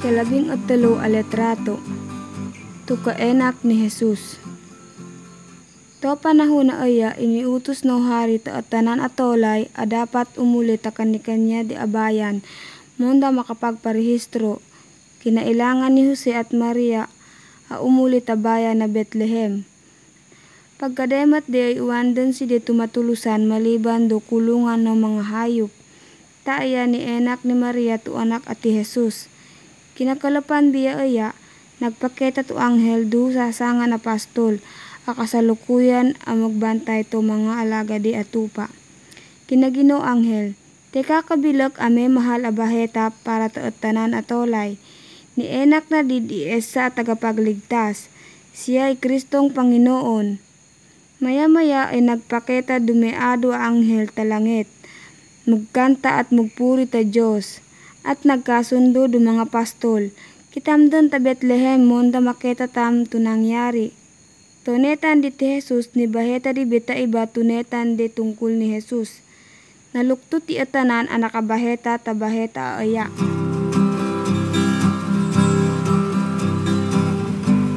Ikalabing-8 a litrato. Tukaanak ni Jesus. To panahon na aya iniutos no hari ta tanan atolay a dapat umuli ta kanya di abayan munda makapagparehistro. Kinailangan ni Jose at Maria a umuli ta bayan na Bethlehem. Pagkademat di ay uwanden si di tumatulusan maliban do kulungan ng mga hayop. Taaya ni enak ni Maria tu anak ati Jesus. Kinakalapan biya aya, nagpakita tu anghel do sasangan na pastol, akasalukuyan ang magbantay to mga alaga di atupa. Kinagino anghel, teka kabilog ame mahal abaheta para tanan atolay. Ni enak na didiesa tagapagligtas, siya ay Kristong Panginoon. Maya-maya ay nagpakita dumeado ang anghel talangit, mugkanta at mugpuri ta Diyos. At nagkasundo do mga pastol, kitamdon ta Bethlehem monda makita tam to nangyari. Tunetan di ti Jesus ni baheta di beta iba tunetan di tungkol ni Jesus. Nalukto ti atanan anakabaheta ta baheta aya.